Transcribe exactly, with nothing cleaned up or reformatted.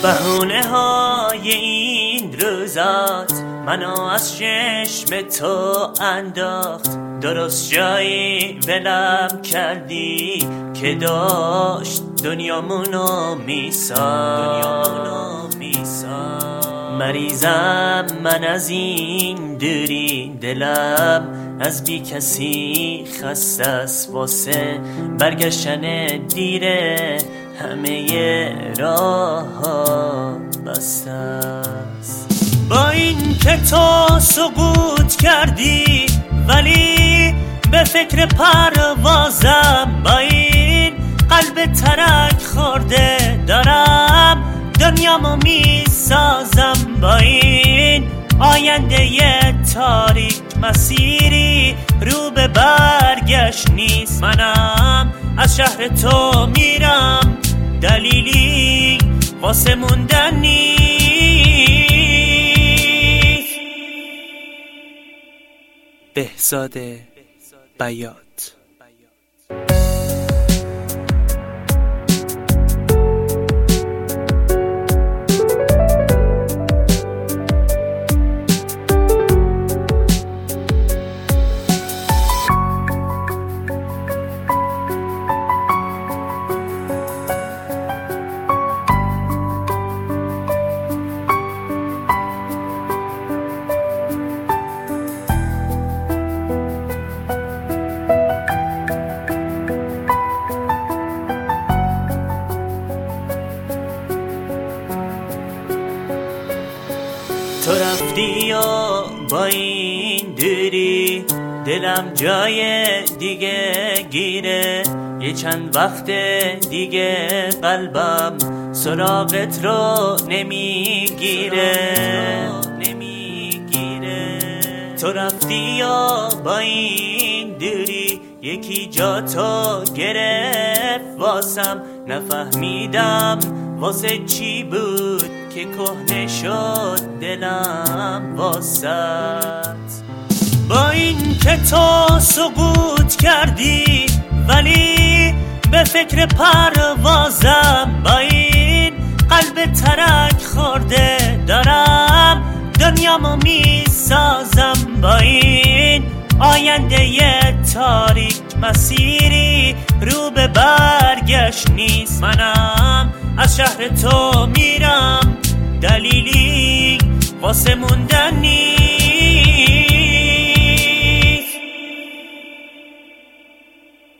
بهونه های این روزات منو از چشم تو انداخت، درست جایی ولم کردی که داشت دنیامونو میساخت. مریضم من از این دوری، دلم از بی کسی خسته است، واسه برگشتن دیره همه راه ها بسته است. با این که تو سقوط کردی ولی به فکر پروازم، با این قلب ترک خورده دارم دنیامو میسازم، با این آینده تاریک مسیری رو به برگشت نیست. منم از شهر تو میرم، دلیلی واسه موندن نیست. بهزاد بیات. تو رفتی و با این دوری دلم جای دیگه گیره، یه چند وقت دیگه قلبم سراغت رو نمیگیره. تو رفتی و با این دوری یکی جا تو گرفت واسم، نفهمیدم واسه چی بود که کهنه شد دلم واسط. با این که تو سقوط کردی ولی به فکر پروازم، با این قلب ترک خورده دارم دنیامو میسازم، با این آینده تاریک مسیری رو به برگشت نیست. منم از شهر تو میرم، دلیلی واسه موندن نیست.